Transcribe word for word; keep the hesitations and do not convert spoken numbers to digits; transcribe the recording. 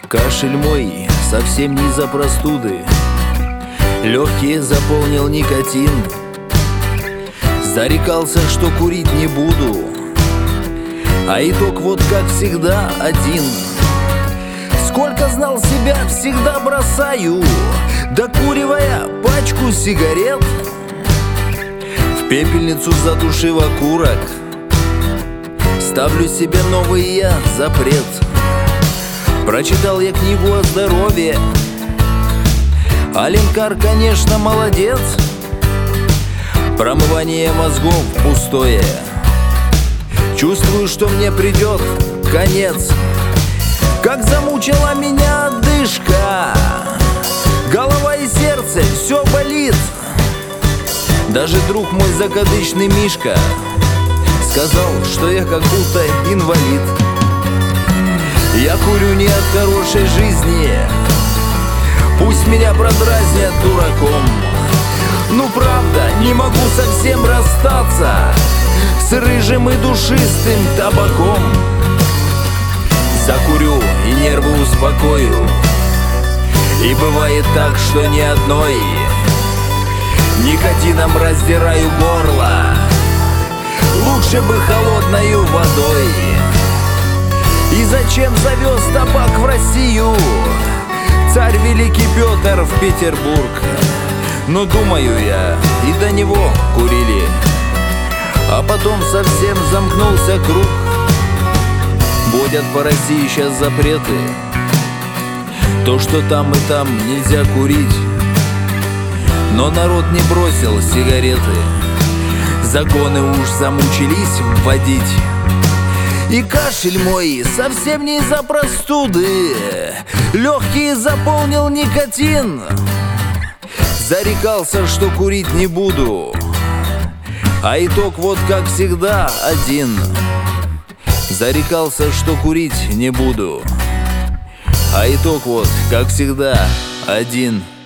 Кашель мой совсем не из-за простуды, легкие заполнил никотин. Зарекался, что курить не буду, а итог вот как всегда один. Сколько знал себя, всегда бросаю, докуривая пачку сигарет. В пепельницу задушив окурок, ставлю себе новый я запрет. Прочитал я книгу о здоровье, Аленкар, конечно, молодец. Промывание мозгов пустое, чувствую, что мне придет конец. Как замучила меня одышка, голова и сердце, все болит. Даже друг мой закадычный Мишка сказал, что я как будто инвалид. Я курю не от хорошей жизни, пусть меня продразнят дураком. Ну правда, не могу совсем расстаться с рыжим и душистым табаком. Закурю и нервы успокою, и бывает так, что ни одной никотином раздираю горло. Лучше бы холодною водой. И зачем завез табак в Россию царь великий Петр в Петербург? Но думаю я, и до него курили, а потом совсем замкнулся круг. Вводят по России сейчас запреты, то, что там и там нельзя курить. Но народ не бросил сигареты, законы уж замучились вводить. И кашель мой совсем не из-за простуды, легкие заполнил никотин. Зарекался, что курить не буду, а итог вот как всегда один. Зарекался, что курить не буду, а итог вот как всегда один.